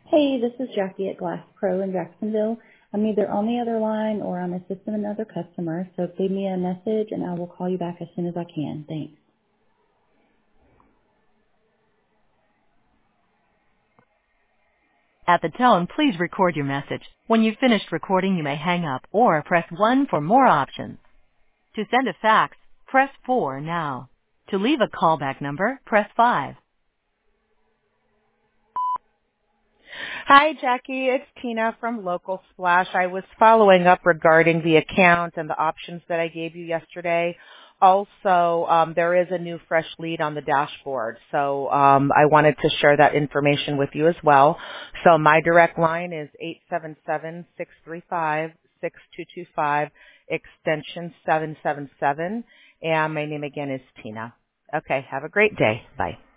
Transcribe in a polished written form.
Hey, this is Jackie at Glass Pro in Jacksonville. I'm either on the other line or I'm assisting another customer, so leave me a message and I will call you back as soon as I can. Thanks. At the tone, please record your message. When you've finished recording, you may hang up or press 1 for more options. To send a fax, press 4 now. To leave a callback number, press 5. Hi, Jackie. It's Tina from Local Splash. I was following up regarding the account and the options that I gave you yesterday. Also, there is a new fresh lead on the dashboard, so I wanted to share that information with you as well. So my direct line is 877-635-6225, extension 777, and my name again is Tina. Okay, have a great day. Bye.